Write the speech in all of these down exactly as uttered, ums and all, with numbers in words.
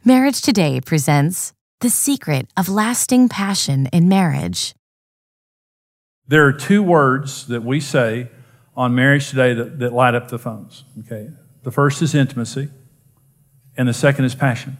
Marriage Today presents The Secret of Lasting Passion in Marriage. There are two words that we say on Marriage Today that, that light up the phones. Okay, the first is intimacy, and the second is passion.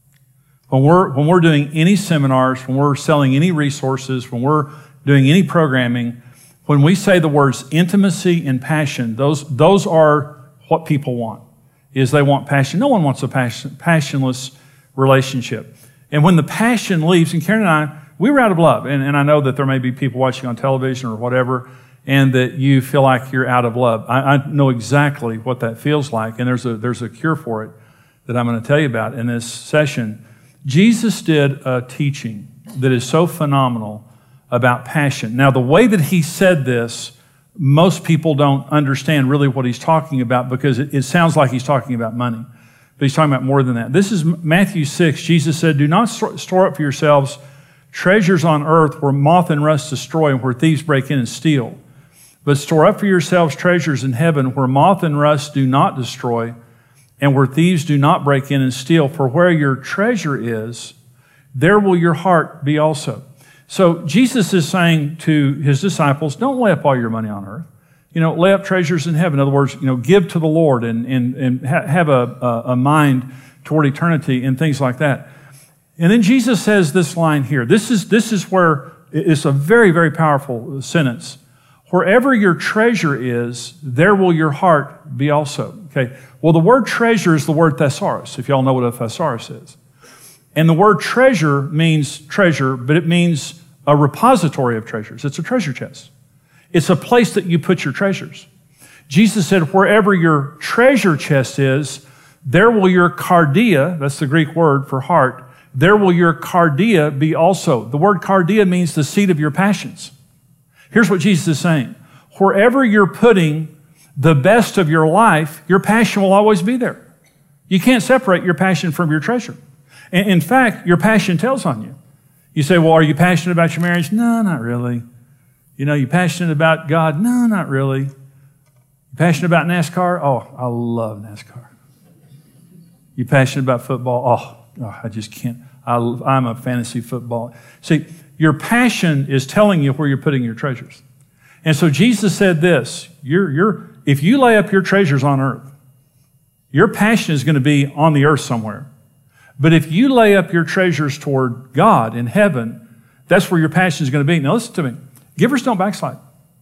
When we're when we're doing any seminars, when we're selling any resources, when we're doing any programming, when we say the words intimacy and passion, those those are what people want. Is they want passion. No one wants a passion, passionless relationship. And when the passion leaves, and Karen and I, we were out of love. And, and I know that there may be people watching on television or whatever, and that you feel like you're out of love. I, I know exactly what that feels like, and there's a there's a cure for it that I'm going to tell you about in this session. Jesus did a teaching that is so phenomenal about passion. Now, the way that he said this, most people don't understand really what he's talking about because it, it sounds like he's talking about money. But he's talking about more than that. This is Matthew six. Jesus said, "Do not store up for yourselves treasures on earth where moth and rust destroy and where thieves break in and steal. But store up for yourselves treasures in heaven where moth and rust do not destroy and where thieves do not break in and steal. For where your treasure is, there will your heart be also." So Jesus is saying to his disciples, don't lay up all your money on earth. You know, lay up treasures in heaven. In other words, you know, give to the Lord and, and, and ha- have a, a, a mind toward eternity and things like that. And then Jesus says this line here. This is, this is where it's a very, very powerful sentence. Wherever your treasure is, there will your heart be also. Okay. Well, the word treasure is the word thesaurus, if y'all know what a thesaurus is. And the word treasure means treasure, but it means a repository of treasures. It's a treasure chest. It's a place that you put your treasures. Jesus said, wherever your treasure chest is, there will your cardia, that's the Greek word for heart, there will your cardia be also. The word cardia means the seat of your passions. Here's what Jesus is saying. Wherever you're putting the best of your life, your passion will always be there. You can't separate your passion from your treasure. In fact, your passion tells on you. You say, well, are you passionate about your marriage? No, not really. You know, you passionate about God? No, not really. You passionate about NASCAR? Oh, I love NASCAR. You passionate about football? Oh, oh I just can't. I, I'm a fantasy football. See, your passion is telling you where you're putting your treasures. And so Jesus said this, you're, you're, if you lay up your treasures on earth, your passion is going to be on the earth somewhere. But if you lay up your treasures toward God in heaven, that's where your passion is going to be. Now listen to me. Givers don't backslide.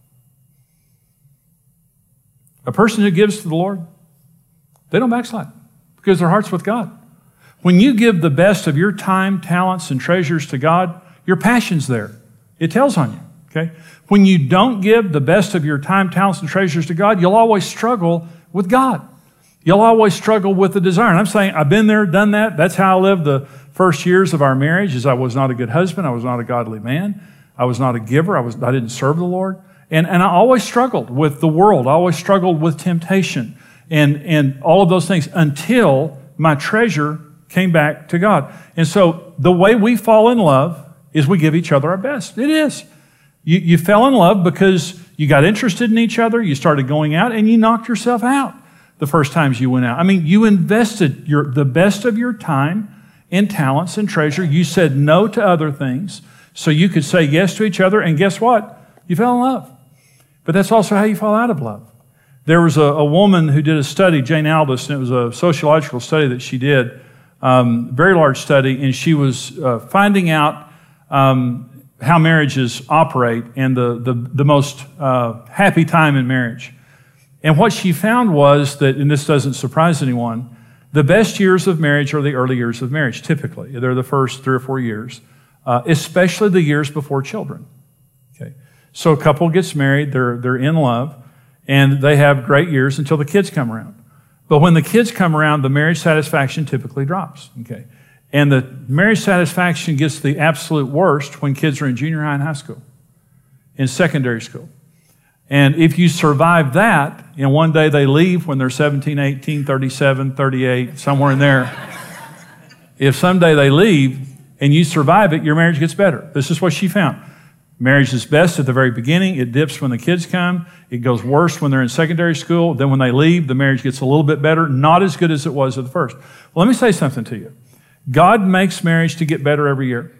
A person who gives to the Lord, they don't backslide because their heart's with God. When you give the best of your time, talents, and treasures to God, your passion's there. It tells on you, okay? When you don't give the best of your time, talents, and treasures to God, you'll always struggle with God. You'll always struggle with the desire. And I'm saying, I've been there, done that. That's how I lived the first years of our marriage, is I was not a good husband. I was not a godly man. I was not a giver. I was, I didn't serve the Lord. And, and I always struggled with the world. I always struggled with temptation and, and all of those things until my treasure came back to God. And so the way we fall in love is we give each other our best. It is. You, you fell in love because you got interested in each other. You started going out and you knocked yourself out the first times you went out. I mean, you invested your, the best of your time and talents and treasure. You said no to other things so you could say yes to each other. And guess what? You fell in love. But that's also how you fall out of love. There was a, a woman who did a study, Jane Aldous, and it was a sociological study that she did, um, very large study, and she was uh, finding out um, how marriages operate and the, the, the most uh, happy time in marriage. And what she found was that, and this doesn't surprise anyone, the best years of marriage are the early years of marriage, typically. They're the first three or four years, uh, especially the years before children. Okay, so a couple gets married, they're, they're in love, and they have great years until the kids come around. But when the kids come around, the marriage satisfaction typically drops. Okay, and the marriage satisfaction gets the absolute worst when kids are in junior high and high school, in secondary school. And if you survive that, and one day they leave when they're seventeen, eighteen, thirty-seven, thirty-eight, somewhere in there, if someday they leave and you survive it, your marriage gets better. This is what she found. Marriage is best at the very beginning. It dips when the kids come. It goes worse when they're in secondary school. Then when they leave, the marriage gets a little bit better. Not as good as it was at the first. Well, let me say something to you. God makes marriage to get better every year.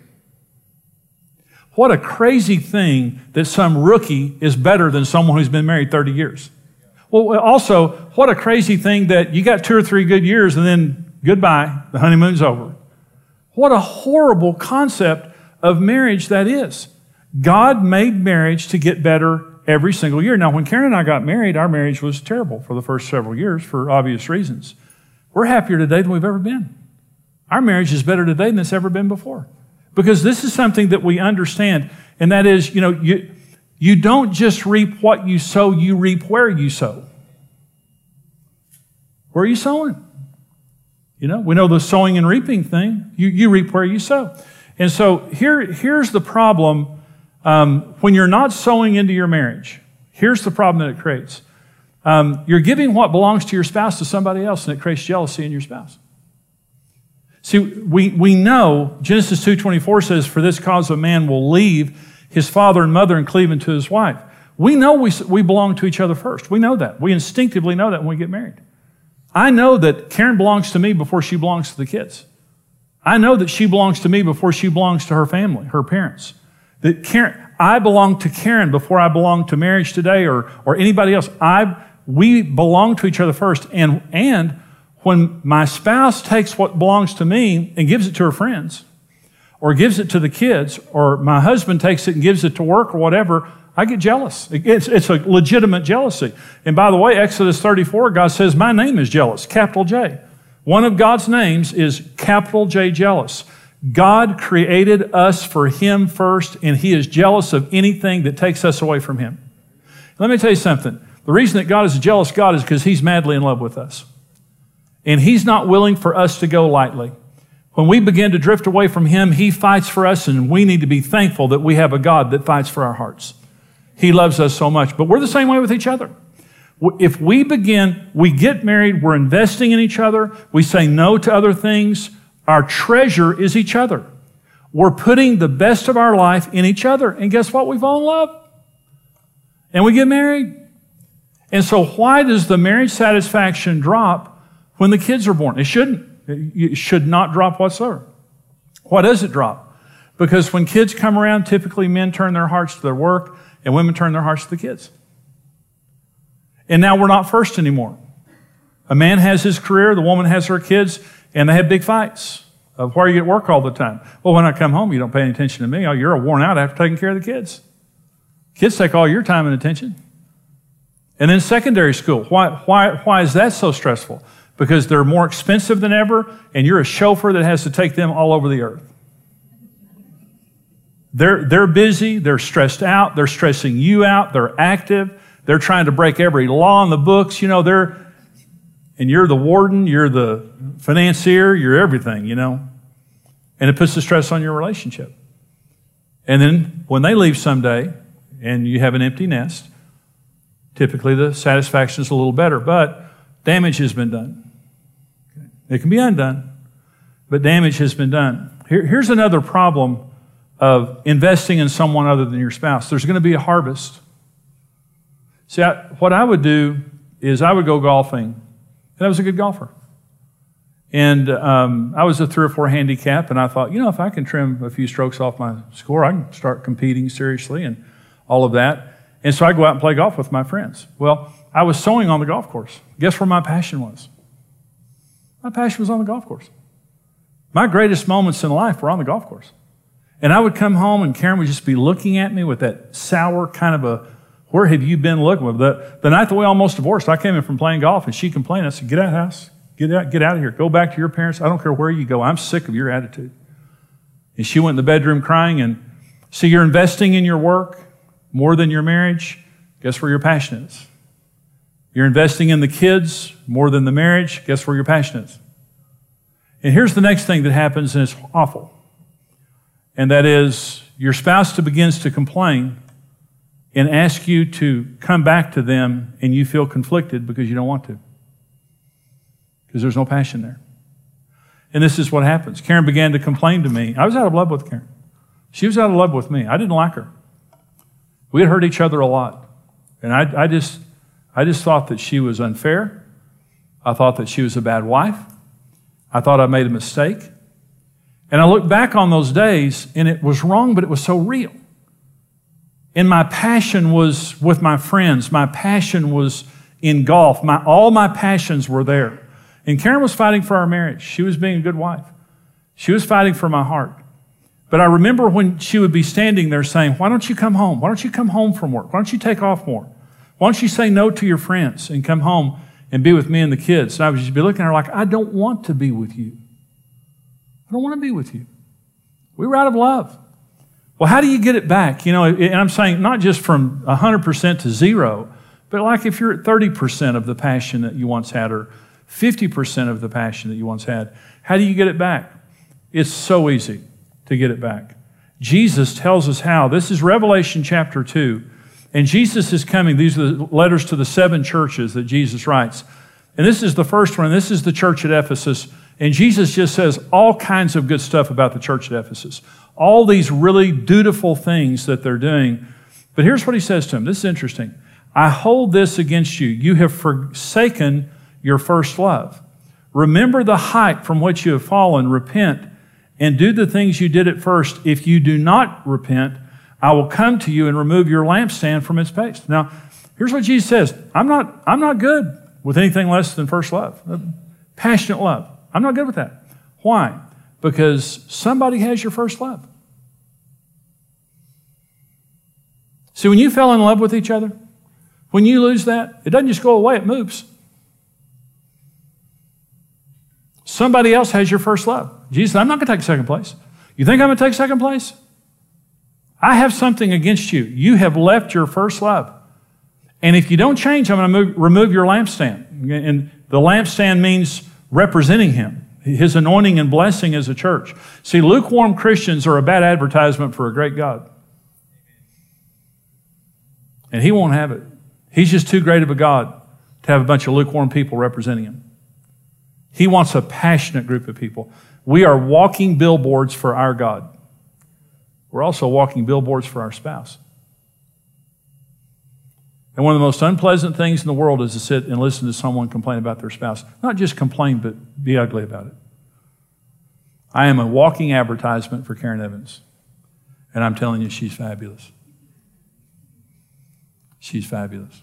What a crazy thing that some rookie is better than someone who's been married thirty years. Well, also, what a crazy thing that you got two or three good years and then goodbye, the honeymoon's over. What a horrible concept of marriage that is. God made marriage to get better every single year. Now, when Karen and I got married, our marriage was terrible for the first several years for obvious reasons. We're happier today than we've ever been. Our marriage is better today than it's ever been before. Because this is something that we understand, and that is, you know, you, you don't just reap what you sow, you reap where you sow. Where are you sowing? You know, we know the sowing and reaping thing. You, you reap where you sow. And so here, here's the problem um, when you're not sowing into your marriage. Here's the problem that it creates. Um, you're giving what belongs to your spouse to somebody else, and it creates jealousy in your spouse. See, we, we know Genesis two twenty-four says, for this cause a man will leave his father and mother and cleave unto his wife. We know we, we belong to each other first. We know that. We instinctively know that when we get married. I know that Karen belongs to me before she belongs to the kids. I know that she belongs to me before she belongs to her family, her parents. That Karen, I belong to Karen before I belong to marriage today or, or anybody else. I, we belong to each other first. And, and when my spouse takes what belongs to me and gives it to her friends, or gives it to the kids, or my husband takes it and gives it to work or whatever, I get jealous. It's, it's a legitimate jealousy. And by the way, Exodus thirty-four, God says, my name is jealous, capital J. One of God's names is capital J, jealous. God created us for Him first, and He is jealous of anything that takes us away from Him. Let me tell you something. The reason that God is a jealous God is because He's madly in love with us. And He's not willing for us to go lightly. When we begin to drift away from Him, He fights for us, and we need to be thankful that we have a God that fights for our hearts. He loves us so much. But we're the same way with each other. If we begin, we get married, we're investing in each other, we say no to other things, our treasure is each other. We're putting the best of our life in each other. And guess what? We fall in love. And we get married. And so why does the marriage satisfaction drop when the kids are born? It shouldn't. It should not drop whatsoever. Why does it drop? Because when kids come around, typically men turn their hearts to their work and women turn their hearts to the kids. And now we're not first anymore. A man has his career, the woman has her kids, and they have big fights of why are you at work all the time? Well, when I come home, you don't pay any attention to me. Oh, you're worn out after taking care of the kids. Kids take all your time and attention. And then secondary school. Why, why, why is that so stressful? Because they're more expensive than ever, and you're a chauffeur that has to take them all over the earth. They're, they're busy, they're stressed out, they're stressing you out, they're active, they're trying to break every law in the books, you know, they're, and you're the warden, you're the financier, you're everything, you know. And it puts the stress on your relationship. And then when they leave someday, and you have an empty nest, typically the satisfaction is a little better, but damage has been done. It can be undone, but damage has been done. Here, here's another problem of investing in someone other than your spouse. There's going to be a harvest. See, I, what I would do is I would go golfing, and I was a good golfer. And um, I was a three or four handicap, and I thought, you know, if I can trim a few strokes off my score, I can start competing seriously and all of that. And so I go out and play golf with my friends. Well, I was sowing on the golf course. Guess where my passion was? My passion was on the golf course. My greatest moments in life were on the golf course. And I would come home and Karen would just be looking at me with that sour kind of a, where have you been looking with? The, the night that we almost divorced, I came in from playing golf and she complained. I said, get out of the house. Get out, get out of here. Go back to your parents. I don't care where you go. I'm sick of your attitude. And she went in the bedroom crying. And so you're investing in your work more than your marriage. Guess where your passion is? You're investing in the kids more than the marriage. Guess where your passion is? And here's the next thing that happens, and it's awful. And that is your spouse begins to complain and ask you to come back to them, and you feel conflicted because you don't want to. Because there's no passion there. And this is what happens. Karen began to complain to me. I was out of love with Karen. She was out of love with me. I didn't like her. We had hurt each other a lot. And I, I just I just thought that she was unfair. I thought that she was a bad wife. I thought I made a mistake. And I look back on those days, and it was wrong, but it was so real. And my passion was with my friends. My passion was in golf. My, all my passions were there. And Karen was fighting for our marriage. She was being a good wife. She was fighting for my heart. But I remember when she would be standing there saying, why don't you come home? Why don't you come home from work? Why don't you take off more? Why don't you say no to your friends and come home and be with me and the kids? And I would just be looking at her like, I don't want to be with you. I don't want to be with you. We were out of love. Well, how do you get it back? You know, and I'm saying not just from one hundred percent to zero, but like if you're at thirty percent of the passion that you once had or fifty percent of the passion that you once had, how do you get it back? It's so easy to get it back. Jesus tells us how. This is Revelation chapter two. And Jesus is coming. These are the letters to the seven churches that Jesus writes. And this is the first one. This is the church at Ephesus. And Jesus just says all kinds of good stuff about the church at Ephesus. All these really dutiful things that they're doing. But here's what he says to them. This is interesting. I hold this against you. You have forsaken your first love. Remember the height from which you have fallen. Repent and do the things you did at first. If you do not repent, I will come to you and remove your lampstand from its place. Now, here's what Jesus says. I'm not, I'm not good with anything less than first love. Passionate love. I'm not good with that. Why? Because somebody has your first love. See, when you fell in love with each other, when you lose that, it doesn't just go away, it moves. Somebody else has your first love. Jesus said, I'm not going to take second place. You think I'm going to take second place? I have something against you. You have left your first love. And if you don't change, I'm going to move, remove your lampstand. And the lampstand means representing Him, His anointing and blessing as a church. See, lukewarm Christians are a bad advertisement for a great God. And He won't have it. He's just too great of a God to have a bunch of lukewarm people representing Him. He wants a passionate group of people. We are walking billboards for our God. We're also walking billboards for our spouse. And one of the most unpleasant things in the world is to sit and listen to someone complain about their spouse. Not just complain, but be ugly about it. I am a walking advertisement for Karen Evans. And I'm telling you, she's fabulous. She's fabulous.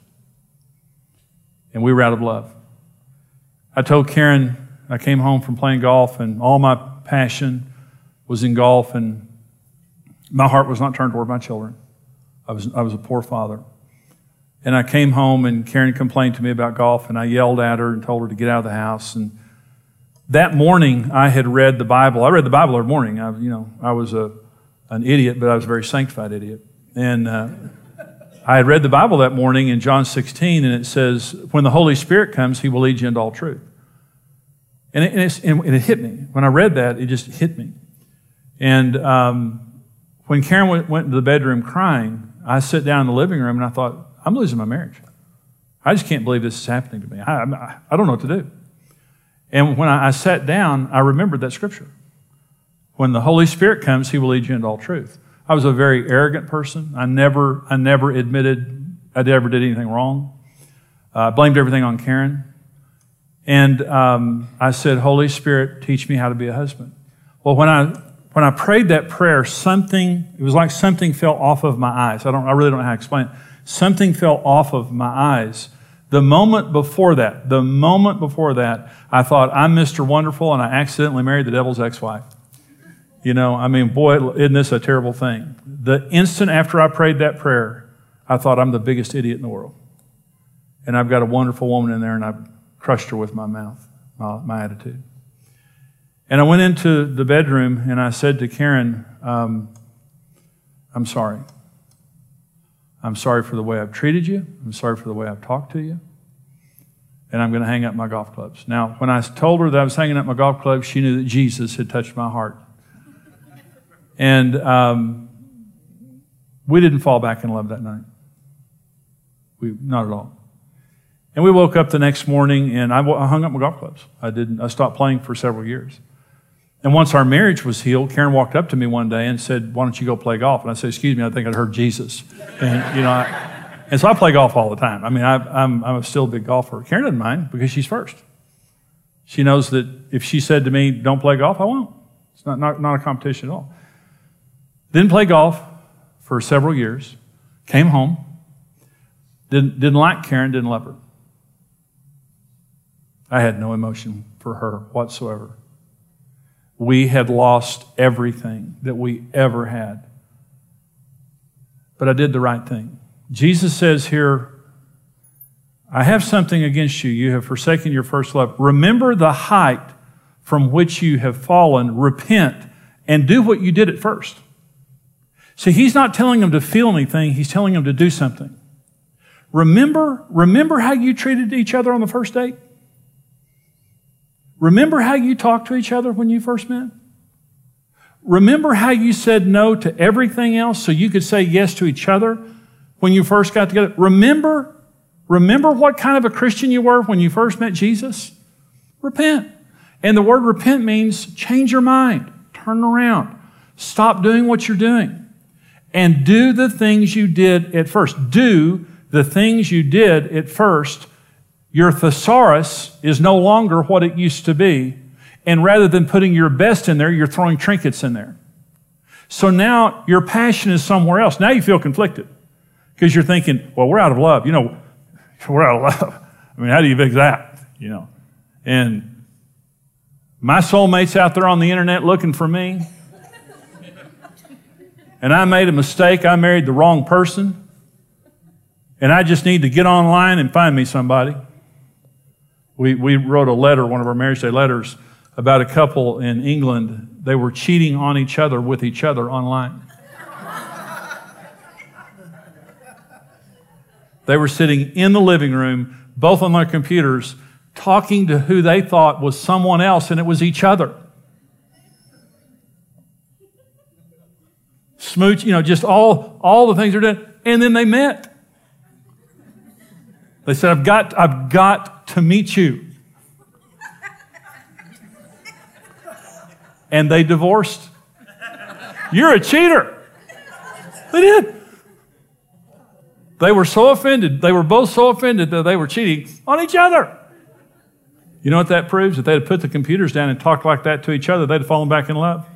And we were out of love. I told Karen, I came home from playing golf, and all my passion was in golf, and my heart was not turned toward my children. I was, I was a poor father. And I came home, and Karen complained to me about golf, and I yelled at her and told her to get out of the house. And that morning, I had read the Bible. I read the Bible every morning. I, you know, I was a, an idiot, but I was a very sanctified idiot. And uh, I had read the Bible that morning in John sixteen, and it says, when the Holy Spirit comes, He will lead you into all truth. And it, and, it's, and it hit me. When I read that, it just hit me. And um, when Karen went, went into the bedroom crying, I sat down in the living room and I thought, I'm losing my marriage. I just can't believe this is happening to me. I, I, I don't know what to do. And when I, I sat down, I remembered that scripture. When the Holy Spirit comes, He will lead you into all truth. I was a very arrogant person. I never, I never admitted I ever did anything wrong. Uh, I blamed everything on Karen. And um, I said, Holy Spirit, teach me how to be a husband. Well, when I when I prayed that prayer, something, it was like something fell off of my eyes. I don't, I really don't know how to explain it. Something fell off of my eyes. The moment before that, the moment before that, I thought, I'm Mister Wonderful, and I accidentally married the devil's ex-wife. You know, I mean, boy, isn't this a terrible thing? The instant after I prayed that prayer, I thought, I'm the biggest idiot in the world. And I've got a wonderful woman in there, and I've crushed her with my mouth, my, my attitude. And I went into the bedroom, and I said to Karen, um, I'm sorry. I'm sorry for the way I've treated you. I'm sorry for the way I've talked to you. And I'm going to hang up my golf clubs. Now, when I told her that I was hanging up my golf clubs, she knew that Jesus had touched my heart. And um, we didn't fall back in love that night. We not at all. And we woke up the next morning, and I, I hung up my golf clubs. I didn't. I stopped playing for several years. And once our marriage was healed, Karen walked up to me one day and said, "Why don't you go play golf?" And I said, "Excuse me, I think I'd heard Jesus." And you know, I, and so I play golf all the time. I mean, I, I'm I'm still a big golfer. Karen doesn't mind because she's first. She knows that if she said to me, "Don't play golf," I won't. It's not, not, not a competition at all. Didn't play golf for several years. Came home. Didn't, didn't like Karen, didn't love her. I had no emotion for her whatsoever. We had lost everything that we ever had. But I did the right thing. Jesus says here, I have something against you. You have forsaken your first love. Remember the height from which you have fallen. Repent and do what you did at first. See, he's not telling them to feel anything. He's telling them to do something. Remember, remember how you treated each other on the first date? Remember how you talked to each other when you first met? Remember how you said no to everything else so you could say yes to each other when you first got together? Remember, remember what kind of a Christian you were when you first met Jesus? Repent. And the word repent means change your mind, turn around, stop doing what you're doing, and do the things you did at first. Do the things you did at first. Your thesaurus is no longer what it used to be. And rather than putting your best in there, you're throwing trinkets in there. So now your passion is somewhere else. Now you feel conflicted because you're thinking, well, we're out of love. You know, we're out of love. I mean, how do you fix that? You know, and my soulmate's out there on the internet looking for me. And I made a mistake. I married the wrong person. And I just need to get online and find me somebody. We, we wrote a letter, one of our marriage day letters, about a couple in England. They were cheating on each other with each other online. They were sitting in the living room, both on their computers, talking to who they thought was someone else, and it was each other. Smooch, you know, just all, all the things they're doing. And then they met. They said, I've got, I've got to meet you. And they divorced. You're a cheater. They did. They were so offended. They were both so offended that they were cheating on each other. You know what that proves? If they had put the computers down and talked like that to each other, they'd have fallen back in love.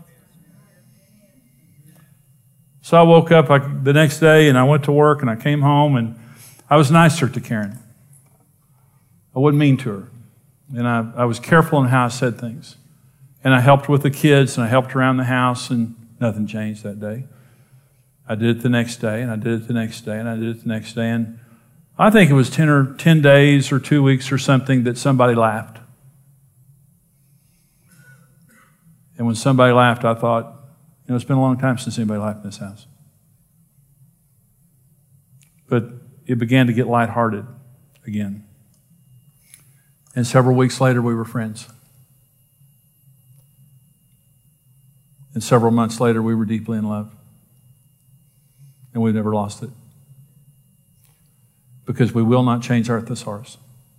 So I woke up like the next day and I went to work and I came home and I was nicer to Karen. I wasn't mean to her. And I, I was careful in how I said things. And I helped with the kids and I helped around the house and nothing changed that day. I did it the next day and I did it the next day and I did it the next day. And I think it was ten or ten days or two weeks or something that somebody laughed. And when somebody laughed, I thought, you know, it's been a long time since anybody laughed in this house. But it began to get lighthearted again. And several weeks later, we were friends. And several months later, we were deeply in love. And we've never lost it. Because we will not change our thesaurus.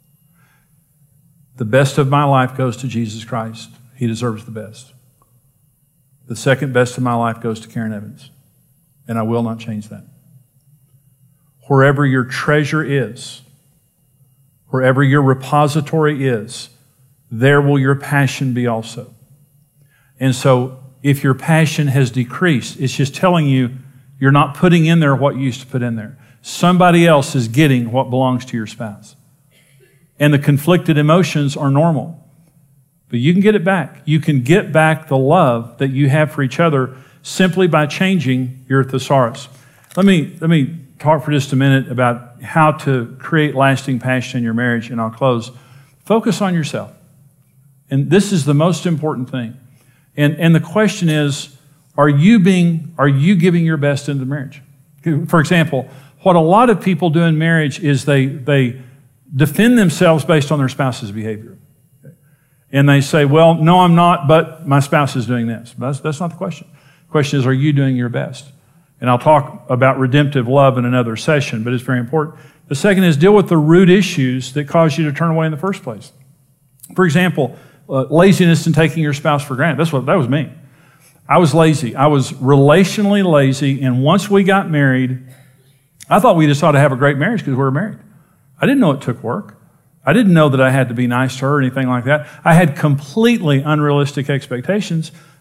The best of my life goes to Jesus Christ. He deserves the best. The second best of my life goes to Karen Evans. And I will not change that. Wherever your treasure is, wherever your repository is, there will your passion be also. And so, if your passion has decreased, it's just telling you you're not putting in there what you used to put in there. Somebody else is getting what belongs to your spouse. And the conflicted emotions are normal. But you can get it back. You can get back the love that you have for each other simply by changing your thesaurus. Let me, let me talk for just a minute about how to create lasting passion in your marriage, and I'll close. Focus on yourself. And this is the most important thing. And, and the question is, are you being, are you giving your best into the marriage? For example, what a lot of people do in marriage is they, they defend themselves based on their spouse's behavior. And they say, well, no, I'm not, but my spouse is doing this. That's, that's not the question. The question is, are you doing your best? And I'll talk about redemptive love in another session, but it's very important. The second is deal with the root issues that cause you to turn away in the first place. For example, uh, laziness and taking your spouse for granted. That's what, that was me. I was lazy. I was relationally lazy, and once we got married, I thought we just ought to have a great marriage because we were married. I didn't know it took work. I didn't know that I had to be nice to her or anything like that. I had completely unrealistic expectations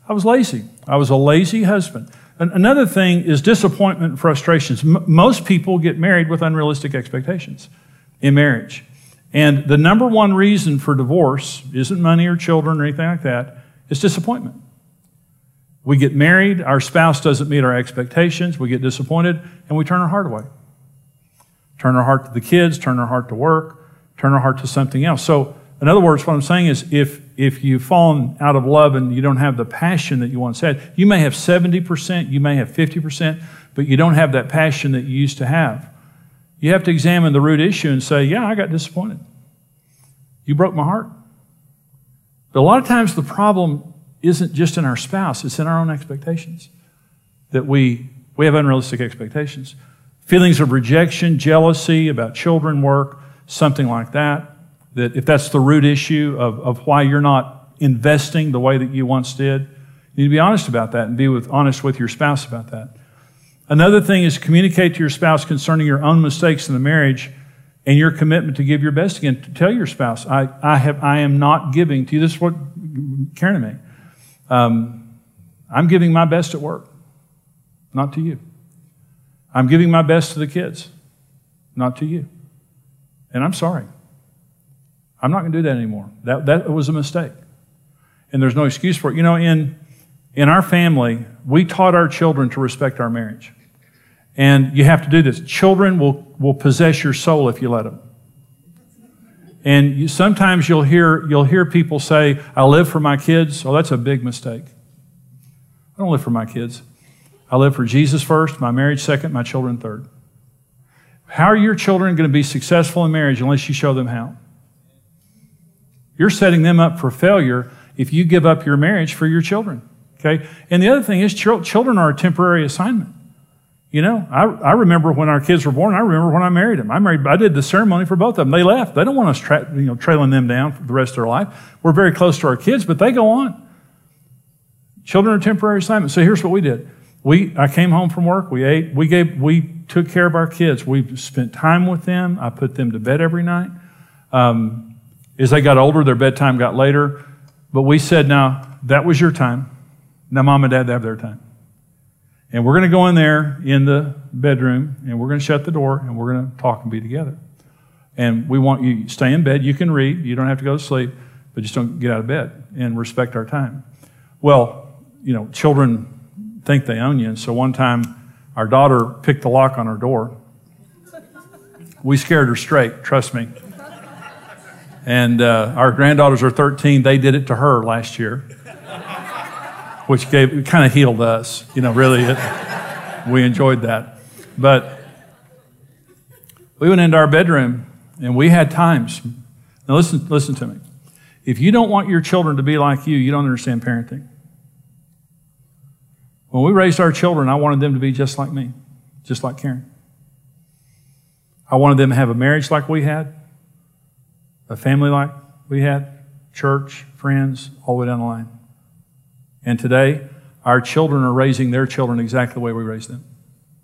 I was lazy. I was a lazy husband. Another thing is disappointment and frustrations. M- most people get married with unrealistic expectations in marriage. And the number one reason for divorce isn't money or children or anything like that. It's disappointment. We get married, our spouse doesn't meet our expectations, we get disappointed, and we turn our heart away. Turn our heart to the kids, turn our heart to work, turn our heart to something else. So, in other words, what I'm saying is if, if you've fallen out of love and you don't have the passion that you once had, you may have seventy percent, you may have fifty percent, but you don't have that passion that you used to have. You have to examine the root issue and say, yeah, I got disappointed. You broke my heart. But a lot of times the problem isn't just in our spouse, it's in our own expectations. That we, we have unrealistic expectations. Feelings of rejection, jealousy about children, work, something like that. That if that's the root issue of, of why you're not investing the way that you once did, you need to be honest about that and be with, honest with your spouse about that. Another thing is communicate to your spouse concerning your own mistakes in the marriage and your commitment to give your best again. Tell your spouse, I, I, have, I am not giving to you. This is what Karen and me. Um, I'm giving my best at work, not to you. I'm giving my best to the kids, not to you. And I'm sorry. I'm not going to do that anymore. That, that was a mistake. And there's no excuse for it. You know, in, in our family, we taught our children to respect our marriage. And you have to do this. Children will, will possess your soul if you let them. And you, sometimes you'll hear, you'll hear people say, I live for my kids. Oh, that's a big mistake. I don't live for my kids. I live for Jesus first, my marriage second, my children third. How are your children going to be successful in marriage unless you show them how? You're setting them up for failure if you give up your marriage for your children. Okay? And the other thing is, ch- children are a temporary assignment. You know, I, I remember when our kids were born. I remember when I married them. I married. I did the ceremony for both of them. They left. They don't want us, tra- you know, trailing them down for the rest of their life. We're very close to our kids, but they go on. Children are temporary assignments. So here's what we did. We, I came home from work. We ate. We gave. We took care of our kids. We spent time with them. I put them to bed every night. Um, as they got older, their bedtime got later. But we said, now, that was your time. Now, mom and dad have their time. And we're going to go in there in the bedroom, and we're going to shut the door, and we're going to talk and be together. And we want you to stay in bed. You can read. You don't have to go to sleep, but just don't get out of bed and respect our time. Well, you know, children think they own you. And so one time, our daughter picked the lock on our door. We scared her straight, trust me. And uh, our granddaughters are thirteen. They did it to her last year, which gave it kind of healed us. You know, really, it, we enjoyed that. But we went into our bedroom, and we had times. Now, listen, listen to me. If you don't want your children to be like you, you don't understand parenting. When we raised our children, I wanted them to be just like me, just like Karen. I wanted them to have a marriage like we had, a family like we had, church, friends, all the way down the line. And today, our children are raising their children exactly the way we raised them.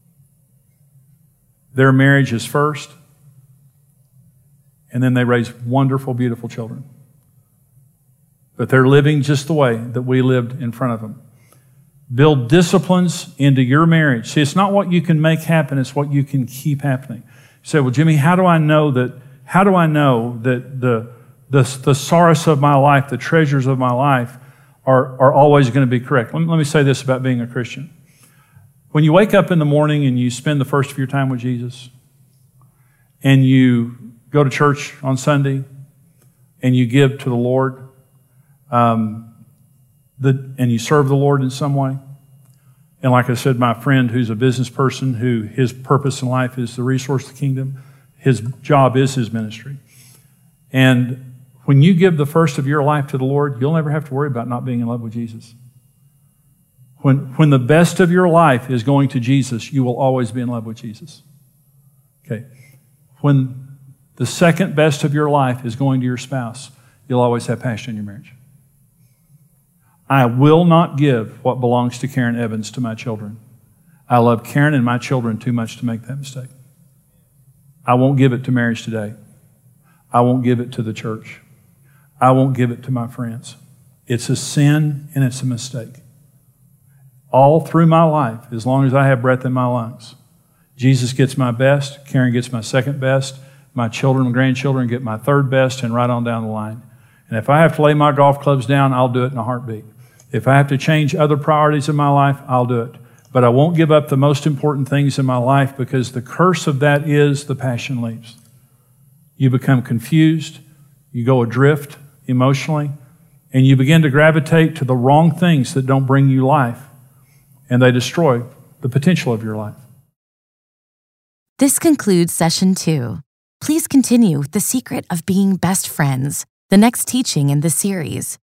Their marriage is first, and then they raise wonderful, beautiful children. But they're living just the way that we lived in front of them. Build disciplines into your marriage. See, it's not what you can make happen, it's what you can keep happening. You say, well, Jimmy, how do I know that How do I know that the, the, the sorrows of my life, the treasures of my life are, are always going to be correct? Let me, let me say this about being a Christian. When you wake up in the morning and you spend the first of your time with Jesus, and you go to church on Sunday, and you give to the Lord, um, the, and you serve the Lord in some way, and like I said, my friend who's a business person who his purpose in life is the resource of the kingdom, his job is his ministry. And when you give the first of your life to the Lord, you'll never have to worry about not being in love with Jesus. When, when the best of your life is going to Jesus, you will always be in love with Jesus. Okay. When the second best of your life is going to your spouse, you'll always have passion in your marriage. I will not give what belongs to Karen Evans to my children. I love Karen and my children too much to make that mistake. I won't give it to marriage today. I won't give it to the church. I won't give it to my friends. It's a sin and it's a mistake. all through my life, as long as I have breath in my lungs. Jesus gets my best, Karen gets my second best, my children and grandchildren get my third best, and right on down the line. And if I have to lay my golf clubs down, I'll do it in a heartbeat. If I have to change other priorities in my life, I'll do it. But I won't give up the most important things in my life, because the curse of that is the passion leaves. You become confused, you go adrift emotionally, and you begin to gravitate to the wrong things that don't bring you life, and they destroy the potential of your life. This concludes session two. Please continue The Secret of Being Best Friends, the next teaching in this series.